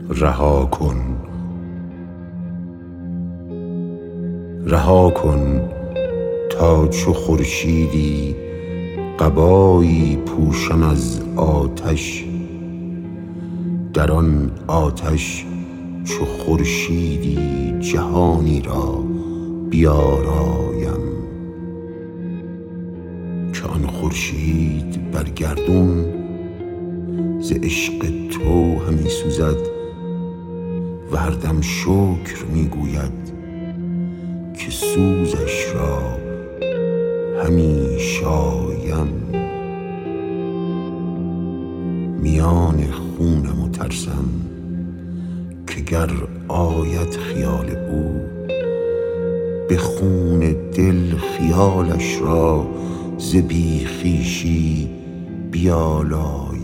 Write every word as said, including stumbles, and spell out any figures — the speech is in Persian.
رها کن رها کن تا چو خورشیدی قبایی پوشان از آتش، در آن آتش چو خورشیدی جهانی را بیارایم، که آن خورشید بر گردون ز عشق تو همی سوزد و هر دم شکر میگوید که سوزش را همی شایم. میان خونم و ترسم که گر آید خیال او، به خون دل خیالش را ز بی خویشی بیالایم.